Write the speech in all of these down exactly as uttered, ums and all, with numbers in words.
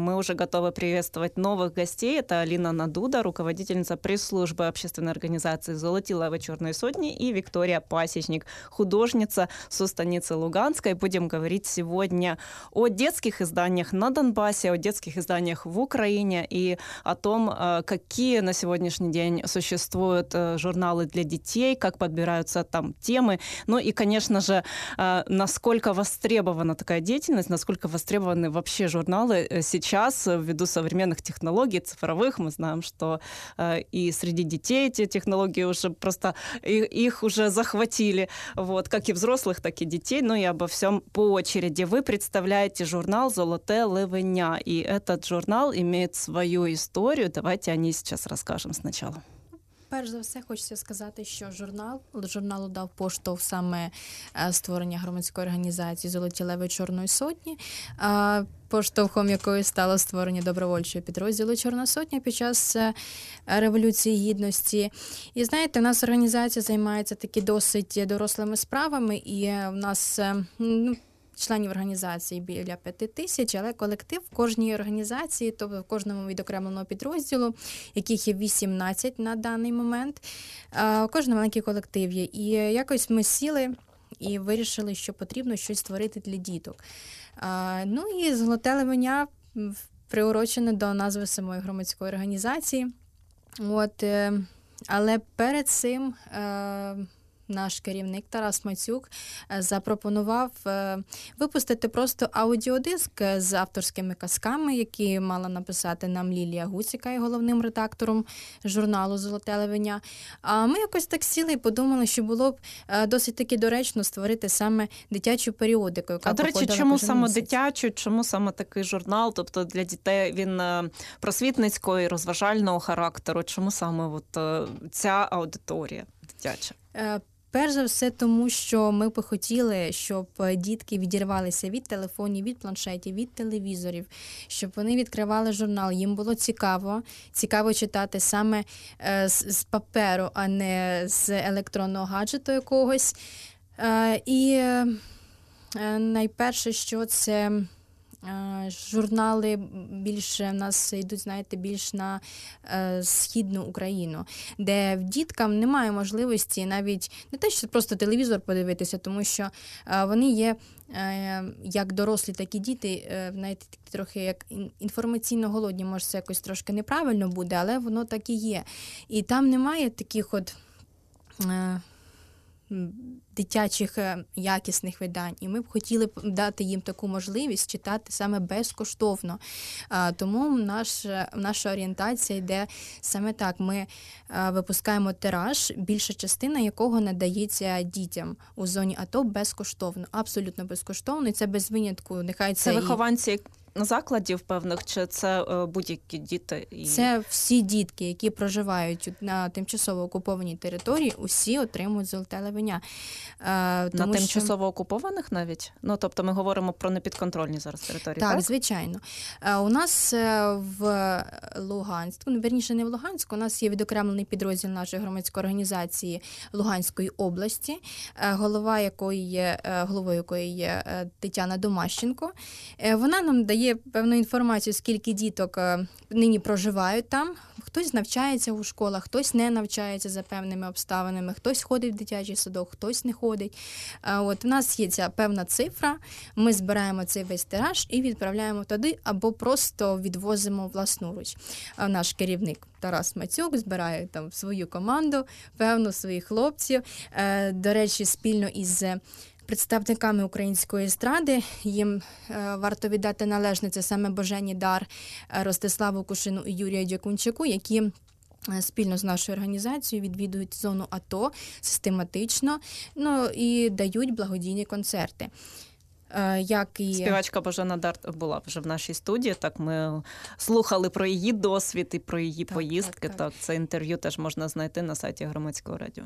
мы уже готовы приветствовать новых гостей. Это Алина Надуда, руководительница пресс-службы общественной организации «Золотиловой черной сотни», и Виктория Пасечник, художница со станицы Луганской. Будем говорить сегодня о детских изданиях на Донбассе, о детских изданиях в Украине и о том, какие на сегодняшний день существуют журналы для детей, как подбираются там темы. Ну и, конечно же, насколько востребована такая деятельность, насколько востребованы вообще журналы сейчас ввиду современных технологий, цифровых. Мы знаем, что и среди детей эти технологии уже просто, их уже захватили, вот, как и взрослых, так и детей. Ну и обо всем по очереди. Вы представляете журнал «Золоте ливеня», и этот журнал имеет свою историю. Давайте о ней сейчас расскажем сначала. Перш за все, хочеться сказати, що журнал, журналу дав поштовх саме створення громадської організації «Золоті леви Чорної сотні», поштовхом якої стало створення добровольчого підрозділу «Чорна сотня» під час Революції Гідності. І знаєте, в нас організація займається таки досить дорослими справами, і в нас, ну, членів організації біля п'яти тисяч, але колектив в кожній організації, тобто в кожному відокремленому підрозділу, яких є вісімнадцять на даний момент, кожен маленький колектив є. І якось ми сіли і вирішили, що потрібно щось створити для діток. Ну і «Золоте ливеня» приурочене до назви самої громадської організації. От, але перед цим наш керівник Тарас Мацюк запропонував випустити просто аудіодиск з авторськими казками, які мала написати нам Лілія Гуць, яка є головним редактором журналу «Золоте ливеня». А ми якось так сіли і подумали, що було б досить таки доречно створити саме дитячу періодику, яка походила кожен місяць. А, до речі, чому саме дитячу, чому саме такий журнал? Тобто для дітей він просвітницького і розважального характеру. Чому саме от ця аудиторія дитяча? Перш за все тому, що ми б хотіли, щоб дітки відірвалися від телефонів, від планшетів, від телевізорів, щоб вони відкривали журнал. Їм було цікаво, цікаво читати саме з, з паперу, а не з електронного гаджету якогось. І найперше, що це журнали більше в нас йдуть, знаєте, більш на е, східну Україну, де в діткам немає можливості навіть не те, що просто телевізор подивитися, тому що е, вони є е, як дорослі, так і діти, е, знаєте, трохи як інформаційно голодні, може це якось трошки неправильно буде, але воно так і є. І там немає таких от е, дитячих якісних видань. І ми б хотіли дати їм таку можливість читати саме безкоштовно. Тому наш, наша орієнтація йде саме так. Ми випускаємо тираж, більша частина якого надається дітям у зоні АТО безкоштовно, абсолютно безкоштовно. І це без винятку. Нехай це, це вихованці і... закладів певних, чи це будь-які діти? І... Це всі дітки, які проживають на тимчасово окупованій території, усі отримують «Золоте ливеня». Тому, на тимчасово що... окупованих навіть? Ну, тобто ми говоримо про непідконтрольні зараз території, так? Так, звичайно. У нас в Луганську, ну, верніше не в Луганську, у нас є відокремлений підрозділ нашої громадської організації Луганської області, голова якої є, головою якої є Тетяна Домащенко. Вона нам дає певну інформацію, скільки діток нині проживають там. Хтось навчається у школах, хтось не навчається за певними обставинами, хтось ходить в дитячий садок, хтось не ходить. От у нас є ця певна цифра, ми збираємо цей весь тираж і відправляємо туди, або просто відвозимо власноруч. Наш керівник Тарас Мацюк збирає там свою команду, певно, своїх хлопців. До речі, спільно із представниками української естради, їм е, варто віддати належне, це саме Божені дар Ростиславу Кушину і Юрію Дякунчаку, які спільно з нашою організацією відвідують зону АТО систематично, ну і дають благодійні концерти. Як і... Співачка Божена Дар була вже в нашій студії, так ми слухали про її досвід і про її так, поїздки. Так, так. так, це інтерв'ю теж можна знайти на сайті Громадського радіо.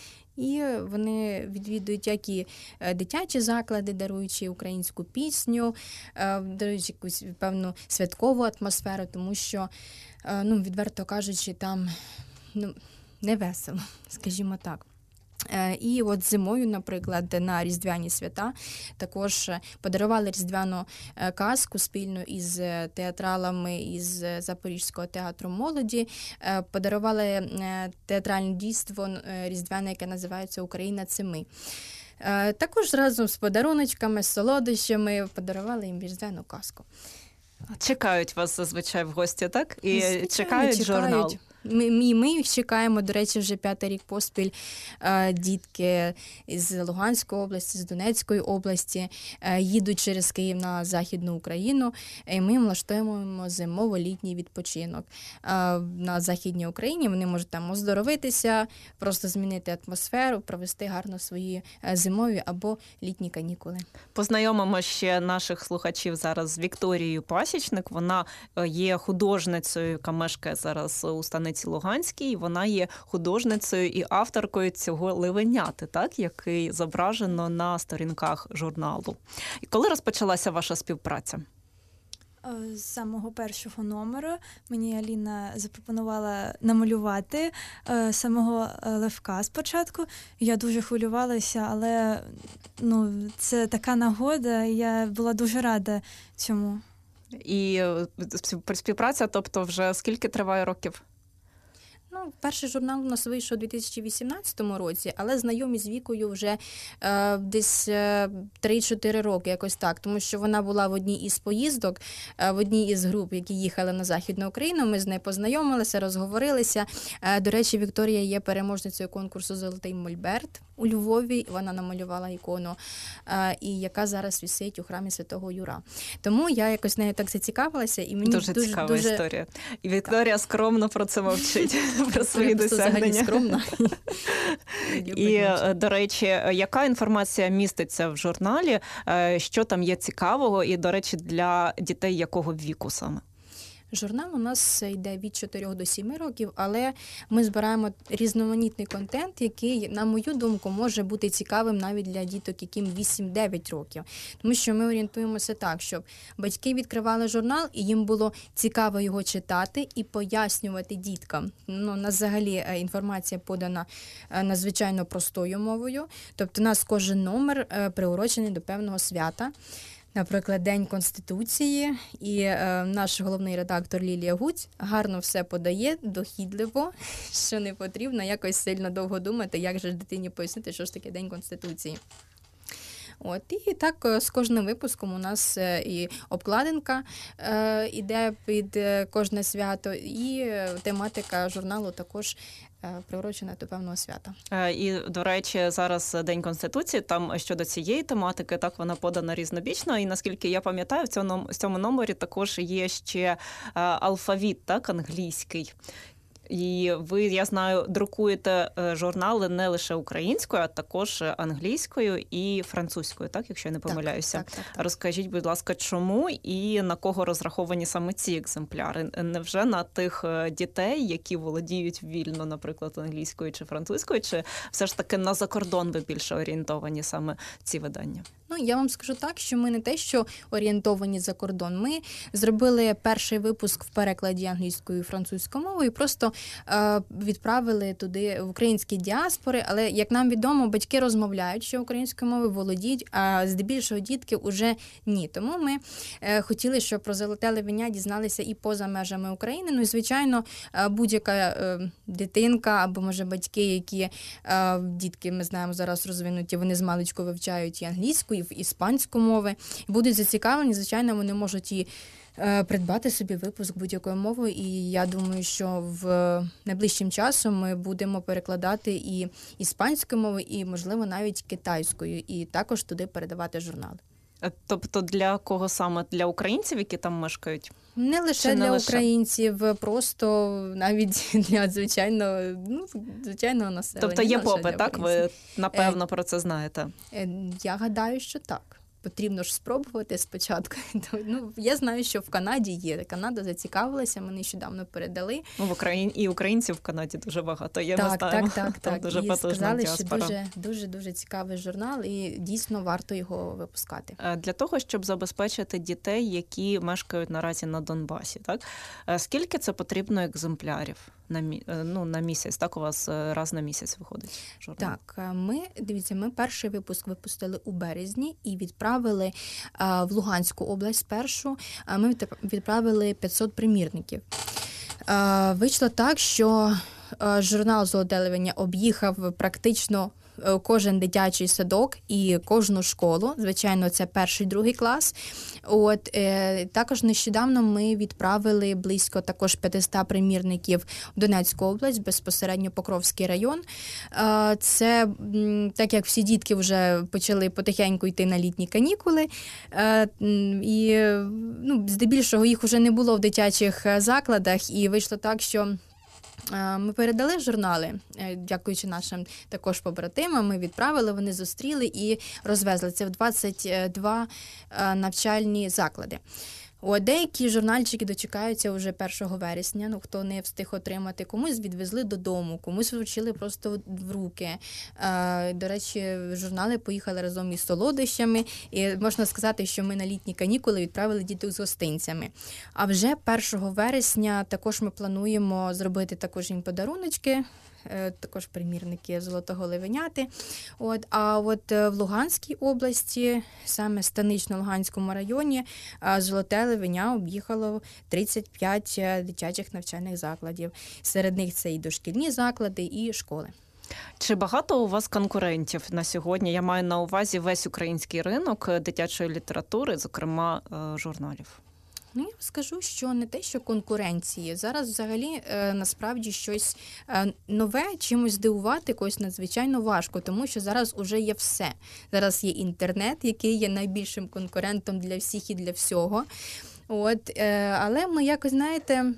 І вони відвідують як і дитячі заклади, даруючи українську пісню, даруючи якусь певну святкову атмосферу, тому що, ну, відверто кажучи, там, ну, не весело, скажімо так. І от зимою, наприклад, на Різдвяні свята також подарували різдвяну казку спільно із театралами із Запорізького театру молоді. Подарували театральне дійство різдвяне, яке називається «Україна – це ми». Також разом з подаруночками, з солодощами подарували їм різдвяну казку. Чекають вас зазвичай в гості, так? І Звичайно, чекають, чекають журнал. Ми, ми, ми їх чекаємо, до речі, вже п'ятий рік поспіль. Дітки з Луганської області, з Донецької області їдуть через Київ на Західну Україну, і ми їм влаштуємо зимово-літній відпочинок. На Західній Україні вони можуть там оздоровитися, просто змінити атмосферу, провести гарно свої зимові або літні канікули. Познайомимо ще наших слухачів зараз з Вікторією Пасічник. Вона є художницею, яка мешкає зараз у станиці Луганській. Вона є художницею і авторкою цього ливеняти, так, який зображено на сторінках журналу. І коли розпочалася ваша співпраця? З самого першого номеру мені Аліна запропонувала намалювати е, самого левка спочатку. Я дуже хвилювалася, але ну, це така нагода, і я була дуже рада цьому. І співпраця, тобто вже скільки триває років? Ну, перший журнал у нас вийшов у дві тисячі вісімнадцятому році, але знайомі з Вікою вже е, десь е, три-чотири роки, якось так. Тому що вона була в одній із поїздок, е, в одній із груп, які їхали на Західну Україну. Ми з нею познайомилися, розговорилися. Е, до речі, Вікторія є переможницею конкурсу «Золотий Мольберт» у Львові. Вона намалювала ікону, е, і яка зараз висить у храмі Святого Юра. Тому я якось нею так зацікавилася. І мені дуже, дуже цікава дуже... історія. І Вікторія так. скромно про це мовчить. Про свої досягнення. Скромна. І, до речі, яка інформація міститься в журналі, що там є цікавого і, до речі, для дітей якого віку саме? Журнал у нас йде від чотирьох до семи років, але ми збираємо різноманітний контент, який, на мою думку, може бути цікавим навіть для діток, яким вісім-дев'ять років. Тому що ми орієнтуємося так, щоб батьки відкривали журнал, і їм було цікаво його читати і пояснювати діткам. Ну, у нас взагалі інформація подана надзвичайно простою мовою. Тобто у нас кожен номер приурочений до певного свята. Наприклад, День Конституції, і е, наш головний редактор Лілія Гуць гарно все подає, дохідливо, що не потрібно якось сильно довго думати, як же ж дитині пояснити, що ж таке День Конституції. От, і так з кожним випуском у нас і обкладинка е, іде під кожне свято, і тематика журналу також приурочена до певного свята. І, до речі, зараз День Конституції, там щодо цієї тематики, так, вона подана різнобічно, і наскільки я пам'ятаю, в цьому, в цьому номері також є ще алфавіт, так, англійський. І ви, я знаю, друкуєте журнали не лише українською, а також англійською і французькою, так, якщо я не помиляюся. Так, так, так, так. Розкажіть, будь ласка, чому і на кого розраховані саме ці екземпляри? Невже на тих дітей, які володіють вільно, наприклад, англійською чи французькою, чи все ж таки на закордон ви більше орієнтовані саме ці видання? Ну, я вам скажу так, що ми не те, що орієнтовані за кордон. Ми зробили перший випуск в перекладі англійською і французькою мовою і просто е, відправили туди в українські діаспори. Але, як нам відомо, батьки розмовляють, що українською мовою володіють, а здебільшого дітки уже ні. Тому ми е, хотіли, щоб про «Золоте ливеня» дізналися і поза межами України. Ну і, звичайно, будь-яка е, дитинка або, може, батьки, які е, дітки, ми знаємо, зараз розвинуті, вони з маличку вивчають і англійську, і в іспанську мови, будуть зацікавлені, звичайно, вони можуть і е, придбати собі випуск будь-якою мовою, і я думаю, що в найближчим часом ми будемо перекладати і іспанською мовою, і, можливо, навіть китайською, і також туди передавати журнали. Тобто для кого саме? Для українців, які там мешкають? Не лише Чи для не лише? українців, просто навіть для звичайного, ну, звичайного населення. Тобто є не лише попит, так? Ви, напевно, про це знаєте. Я гадаю, що так. Потрібно ж спробувати спочатку. Ну, я знаю, що в Канаді є. Канада зацікавилася, ми нещодавно передали. Ну, в Україні і українців в Канаді дуже багато є, так, ми знаємо. Так, так, так. Дуже і сказали, діаспора. що дуже, дуже, дуже цікавий журнал, і дійсно варто його випускати. Для того, щоб забезпечити дітей, які мешкають наразі на Донбасі, так? Скільки це потрібно екземплярів? на, мі- ну, на місяць, так? У вас раз на місяць виходить журнал? Так, ми, дивіться, ми перший випуск випустили у березні і відправили а, в Луганську область спершу, а ми відправили п'ятсот примірників. А, вийшло так, що а, журнал «Золоте левеня» об'їхав практично кожен дитячий садок і кожну школу. Звичайно, це перший, другий клас. От, е, також нещодавно ми відправили близько також п'ятсот примірників в Донецьку область, безпосередньо Покровський район. Е, це, так як всі дітки вже почали потихеньку йти на літні канікули, е, і ну, здебільшого їх вже не було в дитячих закладах, і вийшло так, що ми передали журнали, дякуючи нашим також побратимам, ми відправили, вони зустріли і розвезли. Це в двадцять два навчальні заклади. О, деякі журнальчики дочекаються вже першого вересня, ну, хто не встиг отримати, комусь відвезли додому, комусь вручили просто в руки. Е, до речі, журнали поїхали разом із солодощами, і можна сказати, що ми на літні канікули відправили дітей з гостинцями. А вже першого вересня також ми плануємо зробити також їм подаруночки, також примірники «Золотого левеняти». От, а от в Луганській області, саме в Станично-Луганському районі, «Золоте левеня» об'їхало тридцять п'ять дитячих навчальних закладів. Серед них це і дошкільні заклади, і школи. Чи багато у вас конкурентів на сьогодні? Я маю на увазі весь український ринок дитячої літератури, зокрема журналів. Ну, я скажу, що не те, що конкуренції. Зараз взагалі е, насправді щось е, нове, чимось здивувати когось надзвичайно важко, тому що зараз уже є все. Зараз є інтернет, який є найбільшим конкурентом для всіх і для всього. От, е, але ми якось, знаєте,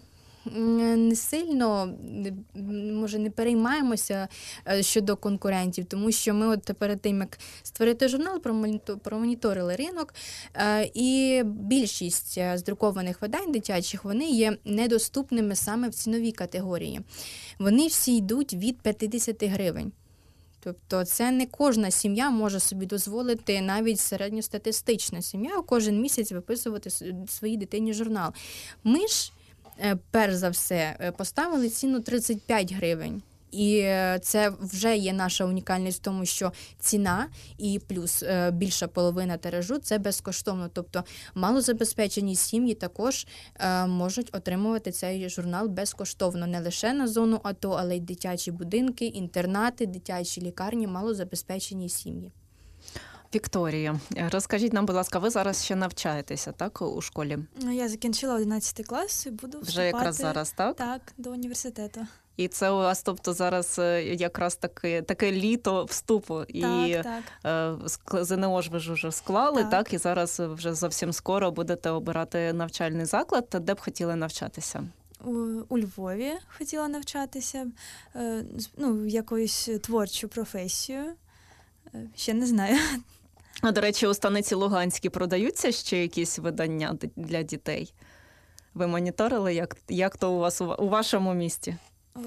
не сильно, може, не переймаємося щодо конкурентів, тому що ми от перед тим, як створити журнал, промоніторили ринок, і більшість з друкованих видань дитячих, вони є недоступними саме в ціновій категорії. Вони всі йдуть від п'ятдесят гривень. Тобто це не кожна сім'я може собі дозволити, навіть середньостатистична сім'я, кожен місяць виписувати своїй дитині журнал. Ми ж перш за все, поставили ціну тридцять п'ять гривень. І це вже є наша унікальність в тому, що ціна і плюс більша половина тиражу – це безкоштовно. Тобто малозабезпечені сім'ї також можуть отримувати цей журнал безкоштовно. Не лише на зону АТО, але й дитячі будинки, інтернати, дитячі лікарні, малозабезпечені сім'ї. Вікторія, розкажіть нам, будь ласка, ви зараз ще навчаєтеся, так, у школі? Я закінчила одинадцятий клас і буду вступати. Вже якраз зараз, так? Так, до університету. І це у вас, тобто, зараз якраз таке, таке літо вступу. Так, і так. ЗНО ж ви ж вже склали, так. так, і зараз вже зовсім скоро будете обирати навчальний заклад. Де б хотіли навчатися? У, у Львові хотіла навчатися, ну, якоюсь творчу професію. Ще не знаю. А, до речі, у Станиці Луганській продаються ще якісь видання для дітей? Ви моніторили, як, як то у вас у вашому місті? О...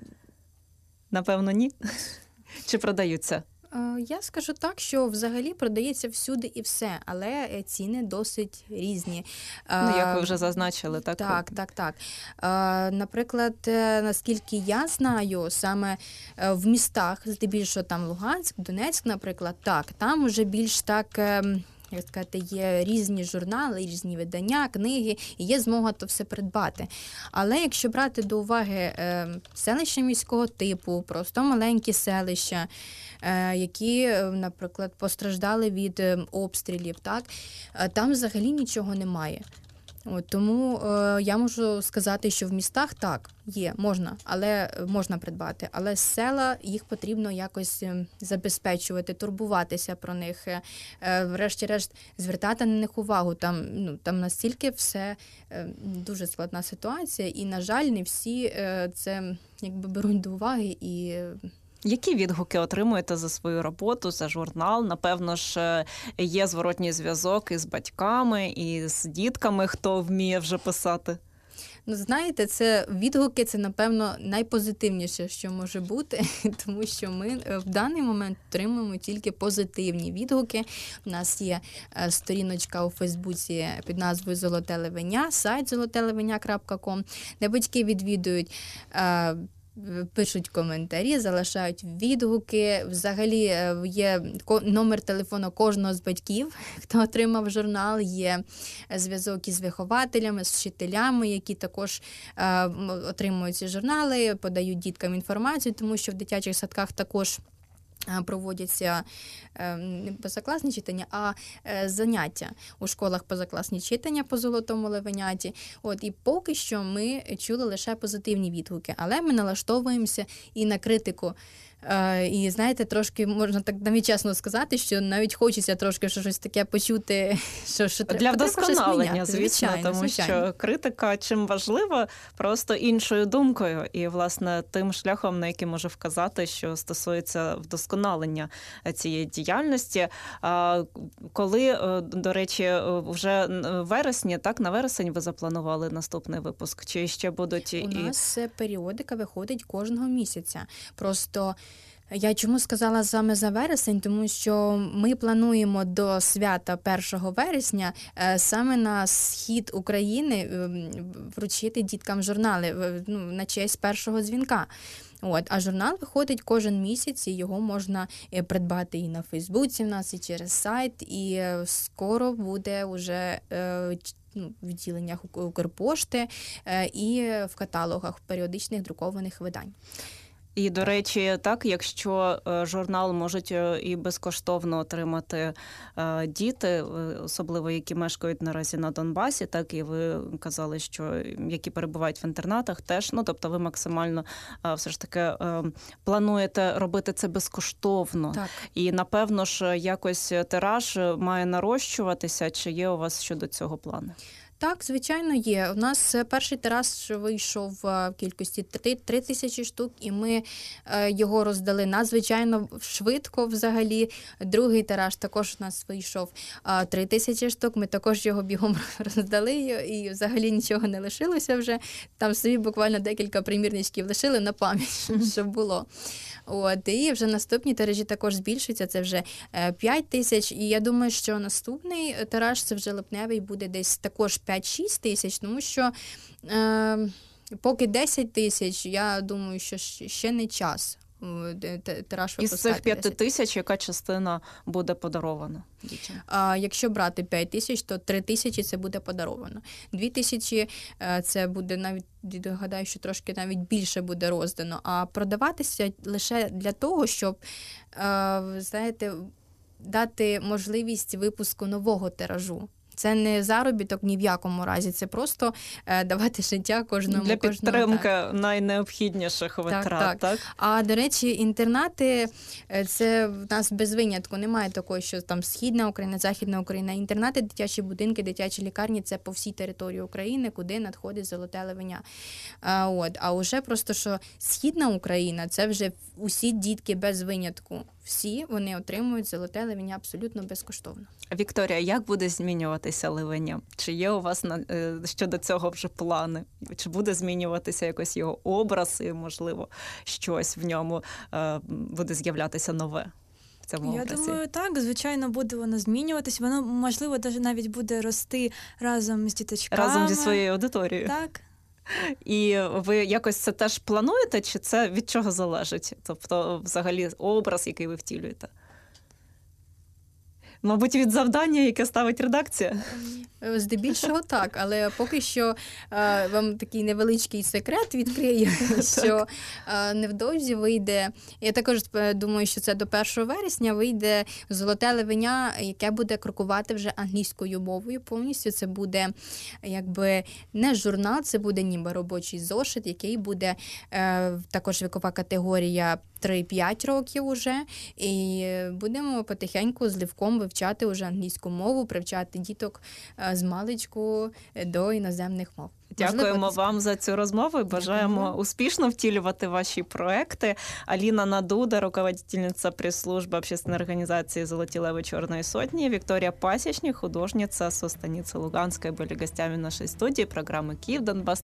Напевно, ні? Чи продаються? Я скажу так, що взагалі продається всюди і все, але ціни досить різні. Ну, як ви вже зазначили, так? Так, так, так. Наприклад, наскільки я знаю, саме в містах, здебільшого там Луганськ, Донецьк, наприклад, так, там вже більш так... як сказати, є різні журнали, різні видання, книги, і є змога то все придбати. Але якщо брати до уваги е, селища міського типу, просто маленькі селища, е, які, наприклад, постраждали від е, обстрілів, так, е, там взагалі нічого немає. От, тому е, я можу сказати, що в містах так, є, можна, але можна придбати. Але з села їх потрібно якось забезпечувати, турбуватися про них, е, врешті-решт звертати на них увагу. Там, ну, там настільки все е, дуже складна ситуація, і, на жаль, не всі е, це якби беруть до уваги і... Які відгуки отримуєте за свою роботу, за журнал? Напевно ж, є зворотній зв'язок із батьками, і з дітками, хто вміє вже писати. Ну, знаєте, це відгуки, це, напевно, найпозитивніше, що може бути, тому що ми в даний момент отримуємо тільки позитивні відгуки. У нас є сторіночка у Фейсбуці під назвою «Золоте Левеня», сайт золоте левеня крапка ком, де батьки відвідують, пишуть коментарі, залишають відгуки. Взагалі є номер телефону кожного з батьків, хто отримав журнал, є зв'язок із вихователями, з вчителями, які також е, отримують ці журнали, подають діткам інформацію, тому що в дитячих садках також проводяться не позакласні читання, а заняття у школах позакласні читання по «Золотому левеняті». От, і поки що ми чули лише позитивні відгуки, але ми налаштовуємося і на критику. І, знаєте, трошки, можна так навіть чесно сказати, що навіть хочеться трошки щось таке почути, що, що для вдосконалення, міняти, звісно, звичайно, тому звичайно. що критика чим важлива, просто іншою думкою і, власне, тим шляхом, на який може вказати, що стосується вдосконалення цієї діяльності. Коли, до речі, вже в вересні, так, на вересень ви запланували наступний випуск? Чи ще будуть і... У нас періодика виходить кожного місяця. Просто я чому сказала саме за вересень, тому що ми плануємо до свята першого вересня саме на схід України вручити діткам журнали, ну, на честь першого дзвінка. От, а журнал виходить кожен місяць, і його можна придбати і на Фейсбуці в нас, і через сайт, і скоро буде вже ну, в відділеннях Укрпошти і в каталогах періодичних друкованих видань. І, до речі, так, якщо журнал можуть і безкоштовно отримати діти, особливо які мешкають наразі на Донбасі, так, і ви казали, що які перебувають в інтернатах теж, ну, тобто ви максимально все ж таки плануєте робити це безкоштовно. Так. І, напевно ж, якось тираж має нарощуватися, чи є у вас щодо цього плани? Так, звичайно, є. У нас перший тираж вийшов в кількості три тисячі штук, і ми його роздали надзвичайно швидко взагалі. Другий тираж також у нас вийшов три тисячі штук, ми також його бігом роздали, і взагалі нічого не лишилося вже. Там собі буквально декілька примірничків лишили на пам'ять, щоб було. От, і вже наступні тиражі також збільшуються, це вже п'ять тисяч, і я думаю, що наступний тираж, це вже липневий, буде десь також п'ять-шість тисяч, тому що е, поки десять тисяч, я думаю, що ще не час тираж випускати. Із цих п'яти тисяч яка частина буде подарована дітям? А якщо брати п'ять тисяч, то три тисячі це буде подаровано. Дві тисячі це буде навіть, гадаю, що трошки навіть більше буде роздано. А продаватися лише для того, щоб, знаєте, дати можливість випуску нового тиражу. Це не заробіток ні в якому разі, це просто е, давати життя кожному. Для підтримки кожному, найнеобхідніших витрат, так, так. так? А, до речі, інтернати, це в нас без винятку. Немає такого, що там Східна Україна, Західна Україна. Інтернати, дитячі будинки, дитячі лікарні – це по всій території України, куди надходить «Золоте Левеня». А, от, а вже просто, що Східна Україна – це вже усі дітки без винятку. Всі вони отримують «Золоте Левеня» абсолютно безкоштовно. Вікторія, як буде змінюватися Левеня? Чи є у вас на, щодо цього вже плани? Чи буде змінюватися якось його образ і, можливо, щось в ньому е, буде з'являтися нове? В цьому Я образі? думаю, так, звичайно, буде воно змінюватися. Воно, можливо, навіть буде рости разом з діточками. Разом зі своєю аудиторією. Так. І ви якось це теж плануєте, чи це від чого залежить? Тобто, взагалі, образ, який ви втілюєте? Мабуть, від завдання, яке ставить редакція? Здебільшого так, але поки що е, вам такий невеличкий секрет відкрию, що е, невдовзі вийде, я також думаю, що це до першого вересня вийде «Золоте Левеня», яке буде крокувати вже англійською мовою повністю. Це буде якби не журнал, це буде ніби робочий зошит, який буде е, також вікова категорія три-п'ять років уже, і будемо потихеньку з Левком вивчати вже англійську мову, привчати діток з маличку до іноземних мов. Дякуємо Можливо, вам за цю розмову і бажаємо Дякую. успішно втілювати ваші проекти. Алина Надуда, руководительница пресс-службы общественной организации «Золоті леви Черной сотни», Виктория Пасечник, художница со станицы Луганской, были гостями нашей студии программы «Киев, Донбасс».